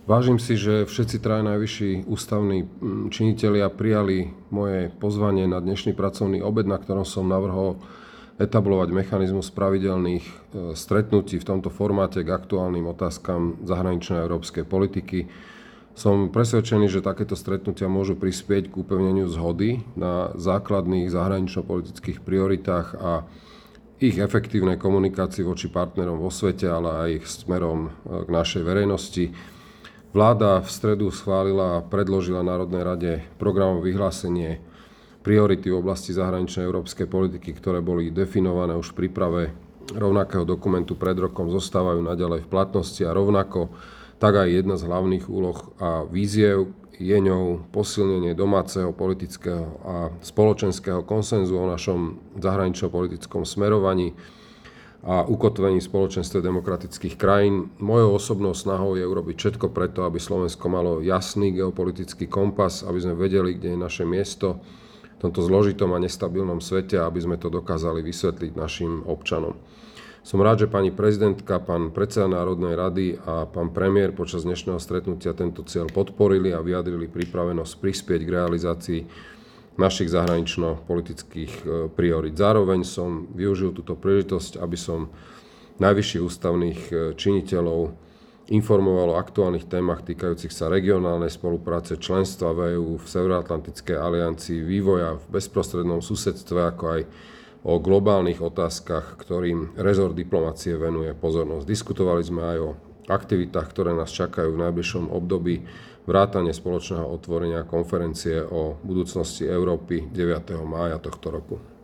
Vážim si, že všetci traja najvyšší ústavní činitelia prijali moje pozvanie na dnešný pracovný obed, na ktorom som navrhol etablovať mechanizmus pravidelných stretnutí v tomto formáte k aktuálnym otázkam zahraničnej a európskej politiky. Som presvedčený, že takéto stretnutia môžu prispieť k upevneniu zhody na základných zahranično-politických prioritách a ich efektívnej komunikácii voči partnerom vo svete, ale aj smerom k našej verejnosti. Vláda v stredu schválila a predložila Národnej rade programové vyhlásenie priority v oblasti zahraničnej európskej politiky, ktoré boli definované už v príprave rovnakého dokumentu pred rokom, zostávajú naďalej v platnosti a rovnako tak aj jedna z hlavných úloh a víziev je ňou posilnenie domáceho politického a spoločenského konsenzu o našom zahranično-politickom smerovaní a ukotvení v spoločenstve demokratických krajín. Mojou osobnou snahou je urobiť všetko preto, aby Slovensko malo jasný geopolitický kompas, aby sme vedeli, kde je naše miesto v tomto zložitom a nestabilnom svete a aby sme to dokázali vysvetliť našim občanom. Som rád, že pani prezidentka, pán predseda Národnej rady a pán premiér počas dnešného stretnutia tento cieľ podporili a vyjadrili pripravenosť prispieť k realizácii našich zahranično-politických priorít. Zároveň som využil túto príležitosť, aby som najvyšších ústavných činiteľov informoval o aktuálnych témach týkajúcich sa regionálnej spolupráce, členstva v EÚ, v Severoatlantickej aliancii, vývoja v bezprostrednom susedstve, ako aj o globálnych otázkach, ktorým rezort diplomacie venuje pozornosť. Diskutovali sme aj o aktivitách, ktoré nás čakajú v najbližšom období, vrátane spoločného otvorenia konferencie o budúcnosti Európy 9. mája tohto roku.